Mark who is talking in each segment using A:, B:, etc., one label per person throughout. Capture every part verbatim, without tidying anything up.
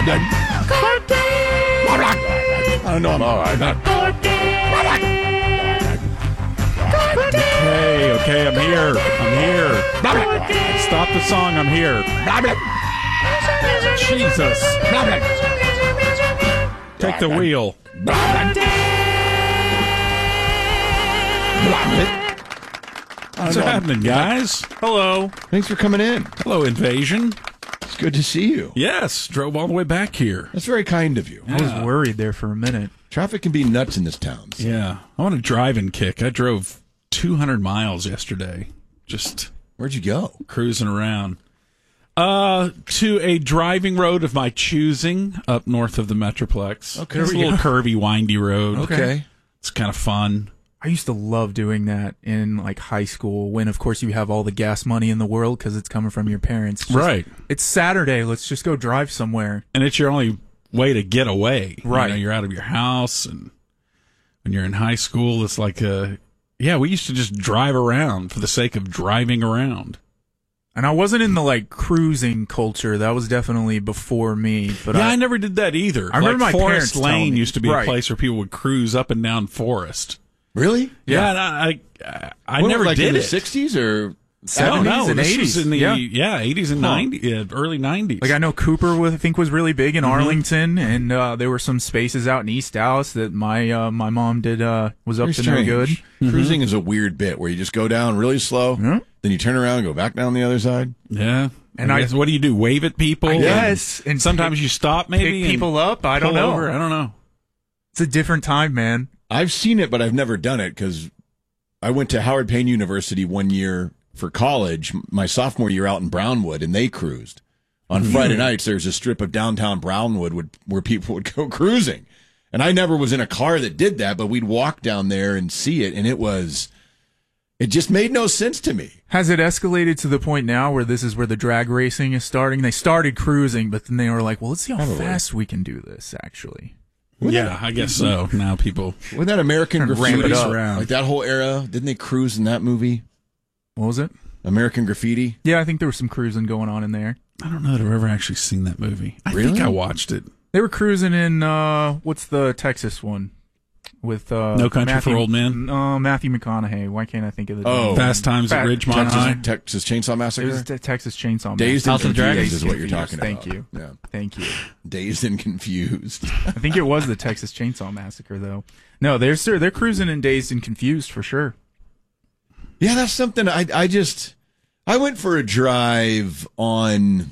A: I don't know. I'm all right.
B: Okay, okay, I'm here. I'm here. Stop the song. I'm here. Jesus. Take the wheel. What's happening, guys?
A: Hello. Thanks for coming in.
B: Hello, Invasion.
A: It's good to see you.
B: Yes, drove all the way back here.
A: That's very kind of you.
C: I was worried there for a minute.
A: Traffic can be nuts in this town. So.
B: Yeah, I want a driving kick. I drove two hundred miles yesterday. Just
A: where'd you go?
B: Cruising around. Uh, to a driving road of my choosing up north of the Metroplex.
A: Okay,
B: it's a little curvy, windy road.
A: Okay,
B: it's kind of fun.
C: I used to love doing that in like high school when, of course, you have all the gas money in the world because it's coming from your parents. Just,
B: right.
C: It's Saturday. Let's just go drive somewhere.
B: And it's your only way to get away.
C: Right.
B: You know, you're out of your house, and when you're in high school, it's like a, yeah, we used to just drive around for the sake of driving around.
C: And I wasn't in the like cruising culture. That was definitely before me. But
B: yeah,
C: I,
B: I never did that either.
C: I remember
B: like
C: my
B: Forest
C: parents telling
B: Lane
C: me.
B: used to be
C: Right.
B: a place where people would cruise up and down Forest.
A: Really?
B: Yeah, and I I, I
A: what,
B: never
A: like
B: did
A: in the
B: it.
A: sixties or
B: No,
C: seventies
B: no,
C: and
B: this
C: eighties.
B: was in the
C: yeah.
B: yeah eighties and
C: Huh.
B: nineties, yeah, early nineties.
C: Like I know Cooper, was, I think, was really big in
B: Mm-hmm.
C: Arlington, and uh, there were some spaces out in East Dallas that my uh, my mom did uh, was up
A: Very
C: to no
A: strange.
C: good.
B: Mm-hmm.
A: Cruising is a weird bit where you just go down really slow,
C: Mhm.
A: then you turn around and go back down the other side.
B: Yeah,
C: And
B: I
C: I-
B: guess, what do you do? Wave at people?
C: Yes,
B: and
C: and
B: sometimes
C: pick-
B: you stop maybe
C: Pick people up. I
B: and
C: don't
B: pull
C: know.
B: over. I don't know.
C: It's a different time, man.
A: I've seen it, but I've never done it because I went to Howard Payne University one year for college, my sophomore year out in Brownwood, and they cruised. On Friday nights, there's a strip of downtown Brownwood would, where people would go cruising. And I never was in a car that did that, but we'd walk down there and see it, and it was, it just made no sense to me.
C: Has it escalated to the point now where this is where the drag racing is starting? They started cruising, but then they were like, well, let's see how
A: Probably.
C: fast we can do this, actually.
B: Yeah, I guess so. Now people
A: Wasn't that American
C: Kinda ramp
A: Graffiti?
C: it up.
B: around.
A: Like that whole era? Didn't they cruise in that movie?
C: What was it?
A: American Graffiti?
C: Yeah, I think there was some cruising going on in there.
B: I don't know that I've ever actually seen that movie. I
A: Really?
B: think I watched it.
C: They were cruising in, uh, what's the Texas one? With, uh,
B: No Country
C: Matthew,
B: for Old Men?
C: Uh, Matthew McConaughey. Why can't I think of the
A: Oh.
C: name?
B: Fast Times at
C: Fa-
B: Ridgemont High.
A: Texas, Texas Chainsaw
C: It
A: Massacre?
C: was the Texas Chainsaw
A: Dazed
C: Massacre.
A: and
D: House of Dragons?
A: Confused is what you're
C: Confused.
A: talking
C: Thank
A: about.
C: you.
A: Yeah.
C: Thank you.
A: Dazed and Confused.
C: I think it was the Texas Chainsaw Massacre, though. No, they're sir, they're cruising in Dazed and Confused for sure.
A: Yeah, that's something I I just I went for a drive on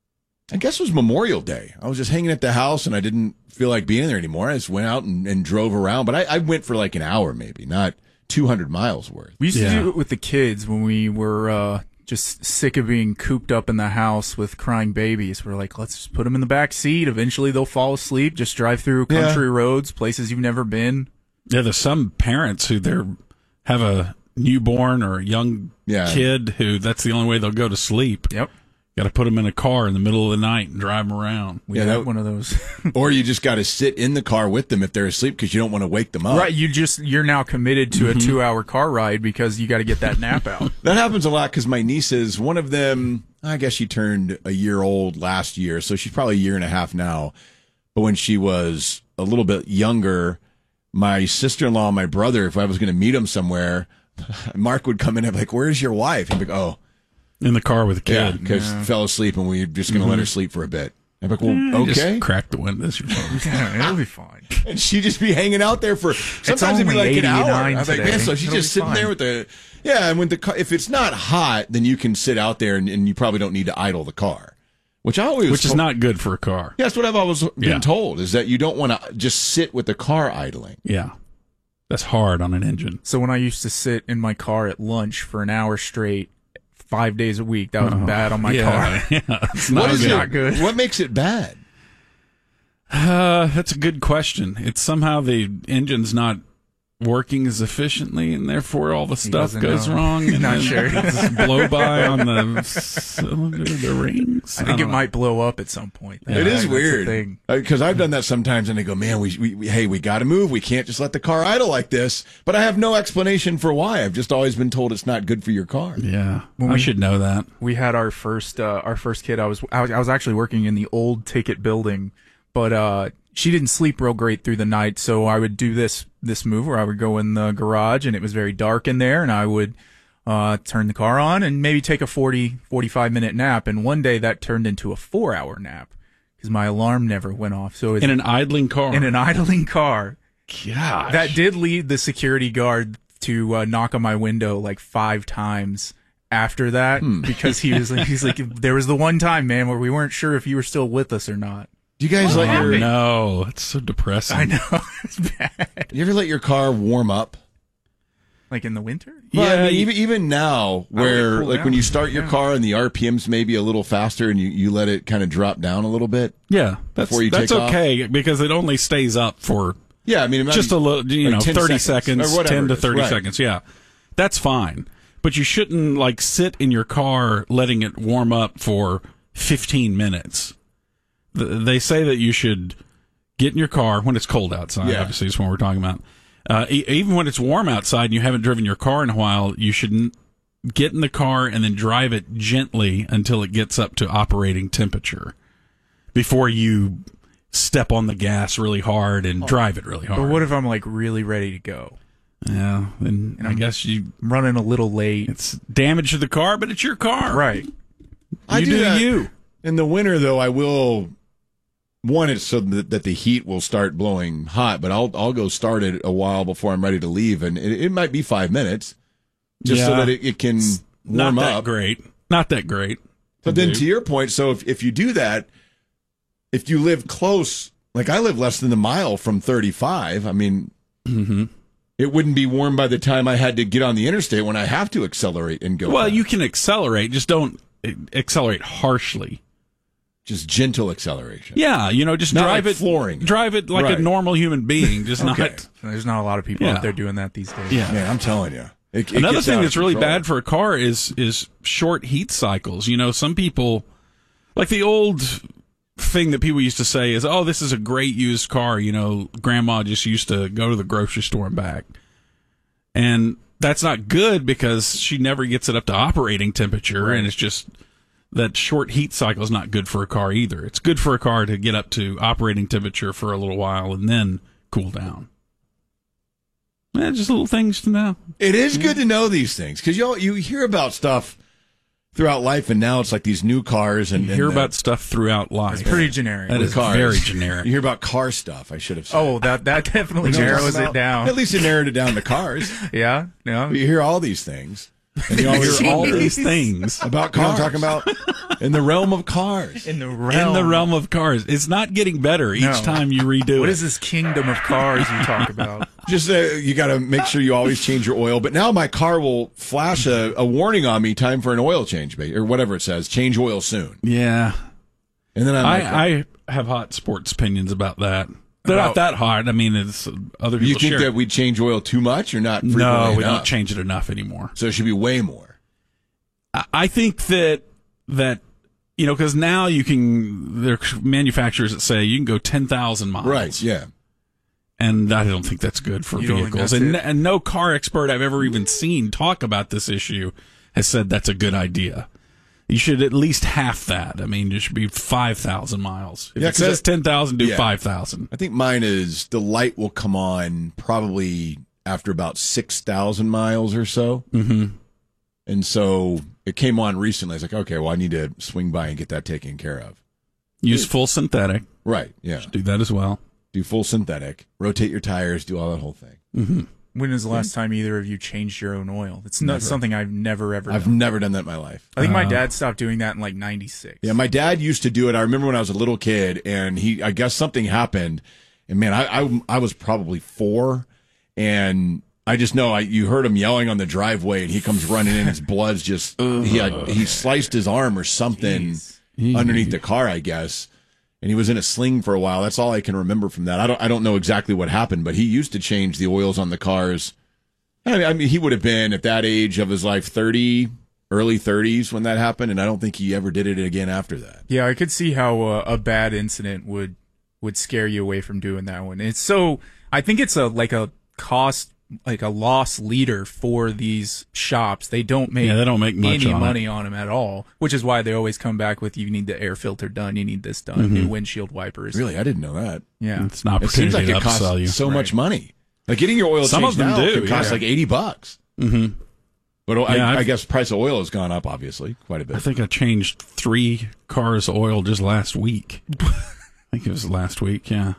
A: I guess it was Memorial Day. I was just hanging at the house and I didn't feel like being there anymore. I just went out and, and drove around, but I, I went for like an hour maybe, not two hundred miles worth.
C: We used
B: Yeah.
C: to do it with the kids when we were uh, just sick of being cooped up in the house with crying babies. We're like, let's just put them in the back seat. Eventually they'll fall asleep. Just drive through
A: Yeah.
C: country roads, places you've never been.
B: Yeah, there's some parents who they're have a newborn or a young
A: Yeah.
B: kid who that's the only way they'll go to sleep.
C: Yep.
B: Got to put them in a car in the middle of the night and drive them around.
C: We
A: Yeah,
C: had
A: that-
C: one of those.
A: Or you just got to sit in the car with them if they're asleep because you don't want to wake them up.
C: Right. You just, you're now committed to a two hour car ride because you got to get that nap out.
A: That happens a lot because my nieces, one of them, I guess she turned a year old last year, so she's probably a year and a half now. But when she was a little bit younger, my sister-in-law and my brother, if I was going to meet them somewhere, Mark would come in and be like, "Where's your wife?" He'd be like, "Oh,
B: In the car with a
A: yeah,
B: kid.
A: because fell asleep and we are just going to let her sleep for a bit." I'm like, "Well,
B: You just
A: okay."
B: crack the windows. You're fine.
C: Yeah, it'll be fine.
A: And she'd just be hanging out there for sometimes it'd be
C: only
A: like an hour.
C: eighty-nine
A: I'm like,
C: today.
A: man, so she's
C: It'll
A: just
C: be
A: sitting
C: fine.
A: there with the yeah. And when the car, if it's not hot, then you can sit out there and, and you probably don't need to idle the car, which I always
B: Which is
A: told-
B: not good for a car.
A: Yeah, that's what I've always been
B: Yeah.
A: told is that you don't want to just sit with the car idling.
B: Yeah. That's hard on an engine.
C: So when I used to sit in my car at lunch for an hour straight, five days a week, that was bad on my
B: yeah.
C: car.
B: Yeah. It's not
A: What is
B: good.
A: it?
C: Not good.
A: What makes it bad?
B: Uh, that's a good question. It's somehow the engine's not working as efficiently, and therefore all the stuff
C: doesn't
B: goes
C: know.
B: wrong. And
C: Not
B: then
C: sure.
B: just blow by on the cylinder, the rings.
C: I think it
B: don't know.
C: might blow up at some point.
A: It is
C: That's the
A: weird
C: thing.
A: because I've done that sometimes, and they go, "Man, we, we, we hey, we got to move. We can't just let the car idle like this." But I have no explanation for why. I've just always been told it's not good for your car.
B: Yeah,
C: When
B: I
C: we-
B: should know that.
C: We had our first uh, our first kid. I was, I was I was actually working in the old ticket building, but uh, she didn't sleep real great through the night. So I would do this this move where I would go in the garage, and it was very dark in there, and I would uh, turn the car on and maybe take a forty, forty-five minute nap. And one day that turned into a four hour nap because my alarm never went off. So it's
B: In an idling car.
C: in an idling car.
B: Gosh.
C: That did lead the security guard to uh, knock on my window like five times after that because he was like, he's like, there was the one time, man, where we weren't sure if you were still with us or not.
A: Do you guys let
B: Oh,
A: your
B: no, it's so depressing.
C: I know. It's bad.
A: you ever let your car warm up?
C: Like in the winter?
A: Well,
B: Yeah,
A: I mean,
B: you-
A: even even now, where
C: cool
A: like
C: down.
A: when you start your
C: Yeah.
A: car and the R P Ms maybe a little faster, and you, you let it kind of drop down a little bit.
B: Yeah, that's,
A: Before you
B: that's
A: take off?
B: okay because it only stays up for
A: Yeah, I mean,
B: just a little, you
A: like
B: know,
A: ten
B: thirty
A: seconds,
B: seconds,
A: or whatever
B: ten to
A: it is.
B: thirty
A: Right.
B: seconds. Yeah, that's fine. But you shouldn't like sit in your car letting it warm up for fifteen minutes. Th- They say that you should get in your car when it's cold outside.
A: Yeah.
B: Obviously, is what we're talking about. Uh, e- even when it's warm outside and you haven't driven your car in a while, you should n- get in the car and then drive it gently until it gets up to operating temperature before you step on the gas really hard and drive it really hard.
C: But what if I'm like really ready to go?
B: Yeah, then
C: And
B: I
C: I'm-
B: guess you
C: I'm running a little late.
B: it's damage to the car, but it's your car.
C: Right.
A: I
B: You
A: do,
B: do
A: that.
B: you.
A: In the winter, though, I will one it's so that, that the heat will start blowing hot, but I'll I'll go start it a while before I'm ready to leave, and it, it might be five minutes, just so
B: Yeah.
A: that it, it can
B: Not
A: warm
B: that
A: up.
B: great. Not that great.
A: But then,
B: do.
A: to your point, so if if you do that, if you live close, like I live less than a mile from thirty-five, I mean,
B: Mm-hmm.
A: it wouldn't be warm by the time I had to get on the interstate when I have to accelerate and go.
B: Well,
A: fast.
B: you can accelerate, just don't uh, accelerate harshly.
A: just gentle acceleration.
B: Yeah, you know, just
A: Not
B: drive
A: like
B: it
A: flooring.
B: Drive it like
A: Right.
B: a normal human being, just
A: Okay.
B: not.
C: There's not a lot of people
B: Yeah.
C: out there doing that these days.
B: Yeah.
A: Man, I'm telling you. It, it
B: Another
A: gets
B: thing
A: out of
B: that's really
A: control.
B: bad for a car is is short heat cycles. You know, some people like the old thing that people used to say is, "Oh, this is a great used car." You know, grandma just used to go to the grocery store and back, and that's not good because she never gets it up to operating temperature,
A: Right.
B: and it's just that short heat cycle is not good for a car either. It's good for a car to get up to operating temperature for a little while and then cool down. Yeah, just little things to know.
A: It is good to know these things because you you hear about stuff throughout life, and now it's like these new cars and
B: You hear
A: and, uh,
B: about stuff throughout life.
C: It's pretty generic.
B: That is
A: cars.
B: very generic.
A: You hear about car stuff. I should have said.
C: Oh, that that definitely
A: You know what I'm
C: narrows
A: talking
C: it
A: about?
C: down.
A: At least it narrowed it down to cars.
C: Yeah, yeah.
A: You hear all these things. And you always
B: Hear all
A: wonder
B: these things
A: about cars. I'm talking about in the realm of cars.
C: In the realm.
B: in the realm of cars. It's not getting better each
C: No.
B: time you redo
C: What
B: it.
C: is this kingdom of cars you talk about?
A: Just uh, you got to make sure you always change your oil. But now my car will flash a, a warning on me, time for an oil change, ba- or whatever it says, change oil soon.
B: Yeah,
A: And then I'm like,
B: I, I have hot sports opinions about that. They're not
C: About-
B: that hard. I mean, it's other people
A: you think
B: share.
A: that we change oil too much or not?
B: no,
A: frequently
B: we
A: enough?
B: don't change it enough anymore.
A: So it should be way more.
B: I- I think that that you know because now you can there are manufacturers that say you can go ten thousand miles.
A: Right? Yeah.
B: And I don't think that's good for
C: You don't think
B: vehicles.
C: that's
B: And,
C: it?
B: and no car expert I've ever even seen talk about this issue has said that's a good idea. You should at least half that. I mean, it should be five thousand miles. If
A: Yeah,
B: it
A: 'cause
B: says
A: it-
B: ten thousand, do
A: yeah.
B: five thousand.
A: I think mine is the light will come on probably after about six thousand miles or so.
B: Mm-hmm.
A: And so it came on recently. I was like, okay, well, I need to swing by and get that taken care of.
B: Use full synthetic.
A: Right. Yeah.
B: Do that as well.
A: Do full synthetic, rotate your tires, do all that whole thing.
B: Mm-hmm.
C: When was the last time either of you changed your own oil? It's not
A: Never.
C: something I've never ever
A: I've
C: done.
A: never done that in my life.
C: I think my
B: Uh,
C: dad stopped doing that in like ninety-six.
A: Yeah, my dad used to do it. I remember when I was a little kid, and he, I guess something happened, and man, I, I, I was probably four, and I just know I, you heard him yelling on the driveway, and he comes running in, his blood's just, he had, he sliced his arm or something
C: Jeez.
A: underneath the car, I guess, and he was in a sling for a while. That's all I can remember from that. I don't I don't know exactly what happened, but he used to change the oils on the cars. I mean, I mean he would have been at that age of his life thirty, early thirties when that happened, and I don't think he ever did it again after that.
C: Yeah, I could see how uh, a bad incident would would scare you away from doing that one. It's so I think it's a like a cost like a loss leader for these shops. They don't make
B: Yeah, they don't make much
C: any
B: on
C: money
B: it.
C: on them at all, which is why they always come back with you need the air filter done, you need this done, new windshield wipers.
A: Really, I didn't know that.
C: Yeah.
B: It's an
A: It seems
B: opportunity
A: like
B: to
A: it costs
B: upsell you.
A: so
C: Right.
A: much money. Like getting your oil
B: Some
A: changed
B: of them
A: now
B: do,
A: can cost
B: yeah.
A: like eighty bucks.
B: Mm-hmm.
A: But I,
B: Yeah,
A: I
B: I've-
A: guess price of oil has gone up, obviously, quite a bit.
B: I think I changed three cars' oil just last week. I think it was last week, yeah.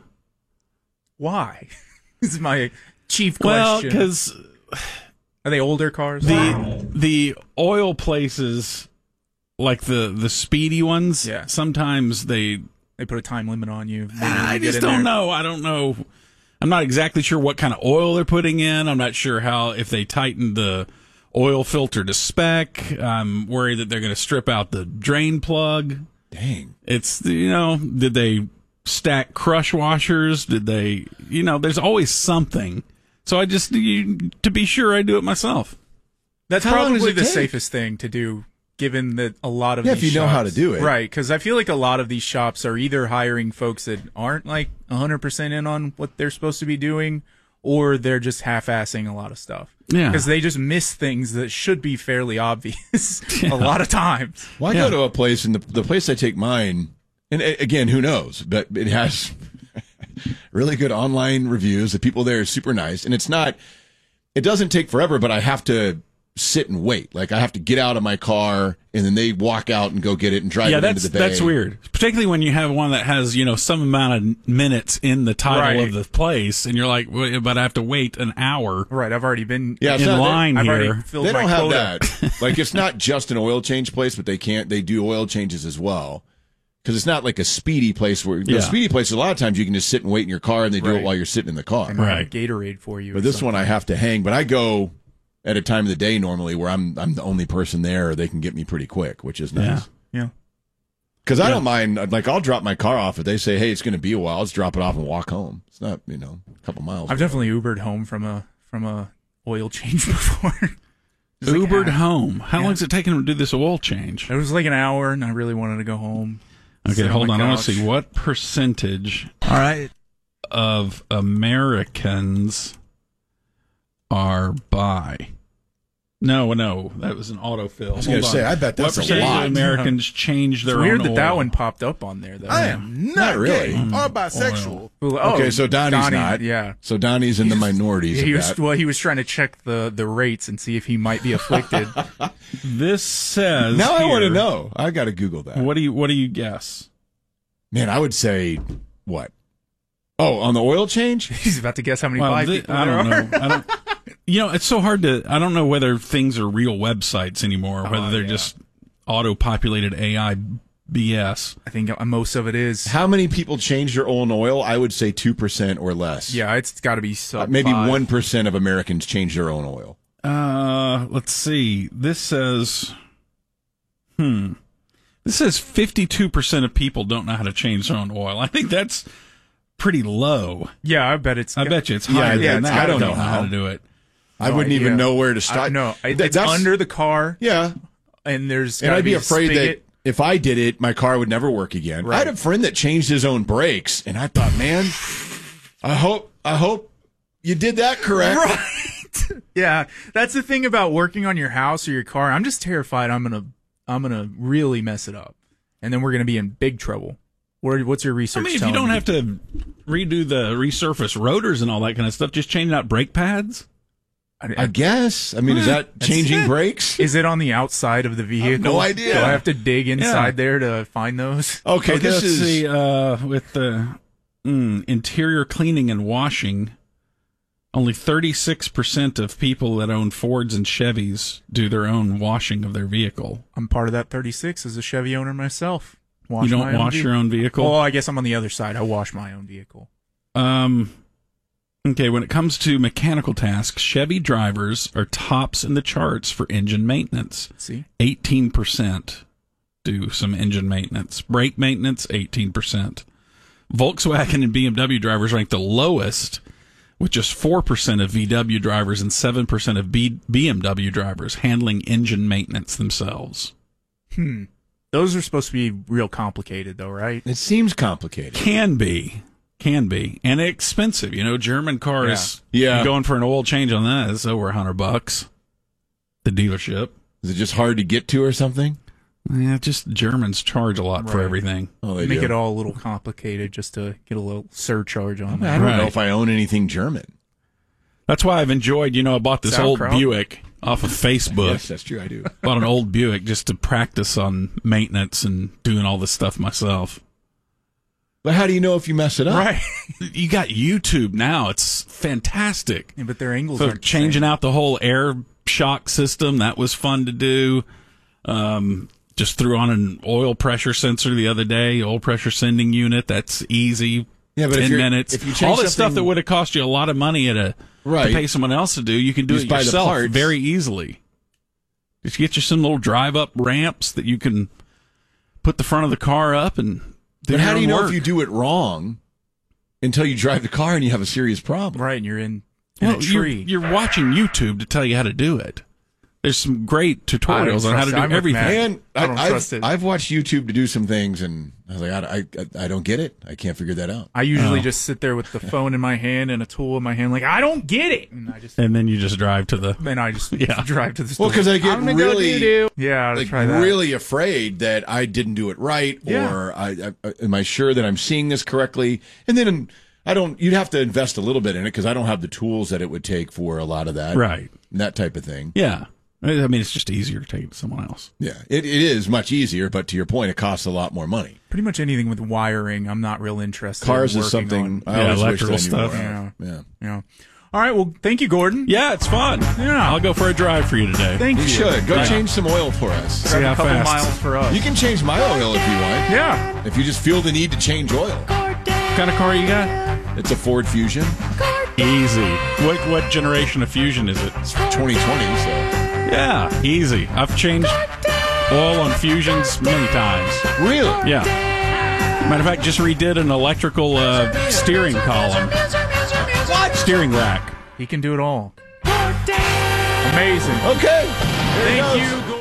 C: Why? This is my chief
B: Well,
C: question.
B: because
C: Are they older cars?
B: the the oil places, like the the speedy ones,
C: Yeah.
B: sometimes they.
C: They put a time limit on you. Maybe
B: I
C: you get
B: just
C: in
B: don't
C: there.
B: know. I don't know. I'm not exactly sure what kind of oil they're putting in. I'm not sure how if they tightened the oil filter to spec. I'm worried that they're going to strip out the drain plug.
A: Dang.
B: It's, you know, did they stack crush washers? Did they, you know, there's always something. So I just, you, to be sure, I do it myself.
C: That's
A: How long does
C: probably
A: it
C: the
A: take?
C: safest thing to do, given that a lot of
A: Yeah,
C: these
A: if you know how
C: shops-
A: to do it.
C: right? Because I feel like a lot of these shops are either hiring folks that aren't like one hundred percent in on what they're supposed to be doing, or they're just half-assing a lot of stuff.
B: Yeah.
C: Because they just miss things that should be fairly obvious a lot of times.
A: Well, I
B: Yeah.
A: go to a place, and the, the place I take mine, and a- again, who knows, but it has really good online reviews. The people there are super nice, and it's not, it doesn't take forever, but I have to sit and wait. Like I have to get out of my car, and then they walk out and go get it and drive
B: Yeah,
A: it
B: that's
A: into the bay.
B: that's weird. Particularly when you have one that has, you know, some amount of minutes in the title
C: Right.
B: of the place, and you're like, well, but I have to wait an hour
C: Right, I've already been
A: Yeah, it's
B: in
A: not- they-
B: line
C: I've
B: here.
C: already filled
A: They
C: my
A: don't have
C: quota.
A: that. Like it's not just an oil change place, but they can't. They do oil changes as well. Because it's not like a speedy place where
B: Yeah.
A: the speedy place. A lot of times you can just sit and wait in your car, and they do
C: Right.
A: it while you're sitting in the car.
C: And I have
B: Right.
C: Gatorade for you.
A: But
C: or
A: this
C: something.
A: one I have to hang. But I go at a time of the day normally where I'm I'm the only person there, or they can get me pretty quick, which is nice.
C: Yeah.
A: Because I
B: Yeah.
A: don't mind. Like I'll drop my car off if they say, "Hey, it's going to be a while." I'll just drop it off and walk home. It's not, you know, a couple miles.
C: I've definitely Ubered home from a from a oil change before. It was like
B: Ubered
C: an-
B: home. How
C: Yeah.
B: long is it taking them to do this oil change?
C: It was like an hour, and I really wanted to go home.
B: Okay,
C: Sit
B: hold
C: my
B: on. I want
C: couch.
B: to see what percentage
C: All right.
B: of Americans are by. No, no, that was an autofill. I
A: was gonna say, I bet that's a
B: what percentage
A: lot.
B: of Americans change
C: It's
B: their
C: weird
B: own
C: that that
B: oil?
C: one popped up on there, though.
D: I am not,
A: Not really.
D: gay or bisexual.
C: Well, oh,
A: Okay, so Donnie's
C: Donnie,
A: not.
C: Yeah.
A: So Donnie's in the minorities.
C: He
A: of
C: was
A: that.
C: well. He was trying to check the, the rates and see if he might be afflicted.
B: This says
A: Now I want to
B: here-
A: know. I got to Google that.
B: What do you What do you guess?
A: Man, I would say what? Oh, on the oil change?
C: He's about to guess how many
B: Well,
C: bi
B: thi-
C: people
B: I
C: there
B: don't
C: are.
B: know. I don't. You know, it's so hard to. I don't know whether things are real websites anymore, or whether
C: Oh,
B: they're
C: yeah.
B: just auto-populated A I B S.
C: I think most of it is.
A: How many people change their own oil? I would say two percent or less.
C: Yeah, it's got to be sub
A: Uh, maybe
C: five.
A: one percent of Americans change their own oil.
B: Uh, let's see. This says, hmm. This says fifty-two percent of people don't know how to change their own oil. I think that's pretty low.
C: Yeah, I bet it's.
B: I bet you it's
A: Yeah,
B: higher
A: yeah,
B: than
A: it's
B: that. I
A: gotta
B: don't
A: be
B: know how
A: how.
B: to do it.
A: I
C: No
A: wouldn't even
C: idea.
A: know where to
C: I
A: start.
C: don't know. It-
A: Th-
C: It's
A: that's-
C: under the car,
A: Yeah.
C: and there's.
A: And
C: gotta
A: I'd be
C: a
A: afraid
C: spigot.
A: that if I did it, my car would never work again.
C: Right.
A: I had a friend that changed his own brakes, and I thought, man, I hope, I hope you did that correct.
C: Right. Yeah, that's the thing about working on your house or your car. I'm just terrified I'm gonna I'm gonna really mess it up, and then we're gonna be in big trouble. What are, what's your
B: I
C: research?
B: mean, if you
C: telling
B: don't have to redo the resurface rotors and all that kind of stuff, just changing out brake pads.
A: I guess. I mean, is that changing
C: it.
A: brakes?
C: Is it on the outside of the vehicle?
A: no idea.
C: Do I have to dig inside
B: Yeah.
C: there to find those?
A: Okay,
B: Okay,
A: this
B: let's
A: is.
B: see. Uh, with the mm, interior cleaning and washing, only thirty-six percent of people that own Fords and Chevys do their own washing of their vehicle.
C: I'm part of that thirty-six as a Chevy owner myself. Wash
B: You
C: my
B: don't
C: own
B: wash
C: vehicle.
B: your own vehicle?
C: Oh, I guess I'm on the other side. I wash my own vehicle.
B: Um, okay, when it comes to mechanical tasks, Chevy drivers are tops in the charts for engine maintenance.
C: See,
B: eighteen percent do some engine maintenance. Brake maintenance, eighteen percent. Volkswagen and B M W drivers ranked the lowest, with just four percent of V W drivers and seven percent of B- BMW drivers handling engine maintenance themselves.
C: Hmm. Those are supposed to be real complicated, though, right?
A: It seems complicated.
B: Can be. Can be. And expensive. You know, German cars,
A: Yeah. Yeah.
B: going for an oil change on that is over one hundred bucks. The dealership.
A: Is it just hard to get to or something?
B: Yeah, just Germans charge a lot for
C: Right.
B: everything.
A: Oh, they
C: Make
A: do.
C: it all a little complicated just to get a little surcharge on
A: I
C: that.
A: don't
B: Right.
A: know if I own anything German.
B: That's why I've enjoyed, you know, I bought this old
C: Sauerkraut?
B: Buick off of Facebook.
A: Yes, that's true. I do.
B: Bought an old Buick just to practice on maintenance and doing all this stuff myself.
A: But how do you know if you mess it up?
C: Right.
B: You got YouTube now. It's fantastic.
C: Yeah, but their angles
B: So
C: aren't the
B: changing
C: same.
B: out the whole air shock system, that was fun to do. Um, just threw on an oil pressure sensor the other day, oil pressure sending unit. That's easy.
A: Yeah, but if
B: ten
A: you're-
B: minutes.
A: if you change
B: all this stuff
A: something-
B: that would have cost you a lot of money at a
A: Right.
B: to pay someone else to do, you can do
A: Just
B: it
A: buy the
B: yourself
A: parts.
B: very easily. Just get you some little drive up ramps that you can put the front of the car up and do
A: But how
B: your
A: do you
B: own
A: know
B: work.
A: if you do it wrong until you drive the car and you have a serious problem?
C: Right, and you're in, in
B: Well,
C: a
B: you're,
C: tree.
B: you're watching YouTube to tell you how to do it. There's some great tutorials on how to
C: trust
B: do
C: it. I'm with
B: everything.
C: Matt.
A: And
C: I
A: I
C: don't
A: I've,
C: trust it.
A: I've watched YouTube to do some things, and I was like, I, I, I don't get it. I can't figure that out.
C: I usually
B: Oh.
C: just sit there with the phone in my hand and a tool in my hand, like I don't get it, and I just
B: And then you just drive to the.
C: then I just
B: Yeah.
C: drive to the store.
A: Well, 'cause I get
C: I'm gonna go
A: really-
C: doo-doo. yeah, I'll
A: Like
C: try that.
A: really afraid that I didn't do it right,
C: Yeah.
A: or I, I, am I sure that I'm seeing this correctly? And then I don't. You'd have to invest a little bit in it because I don't have the tools that it would take for a lot of that,
B: Right.
A: that type of thing.
B: Yeah. I mean, it's just easier to take it to someone else.
A: Yeah, it, it is much easier, but to your point, it costs a lot more money.
C: Pretty much anything with wiring, I'm not real interested.
A: Cars
C: in
A: is
C: working
A: something
C: on.
A: I
B: Yeah,
A: always wish
B: electrical
A: that I knew
B: stuff.
A: more of.
C: Yeah.
A: Yeah.
C: Yeah. All right. Well, thank you, Gordon.
B: Yeah, it's fun.
C: Yeah.
B: I'll go for a drive for you today.
C: Thank you.
A: You should go
B: Yeah.
A: change some oil for us.
C: Grab
B: See
C: a
B: how
C: couple
B: fast.
C: miles for us.
A: You can change my oil if you want.
C: yeah.
A: If you just feel the need to change oil,
B: What kind of car you got?
A: it's a Ford Fusion.
B: Easy. What what generation of Fusion is it?
A: It's twenty twenty, so
B: Yeah, easy. I've changed oil on Fusions many times.
A: really.
B: Yeah. Matter of fact, just redid an electrical uh, steering column. Steering rack.
C: He can do it all. Amazing.
A: Okay.
C: Thank you,